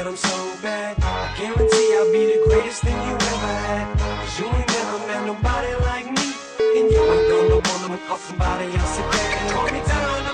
I'm so bad. I guarantee I'll be the greatest thing you ever had. Cause you ain't never met nobody like me, and you ain't gonna wanna off somebody else again. Call me down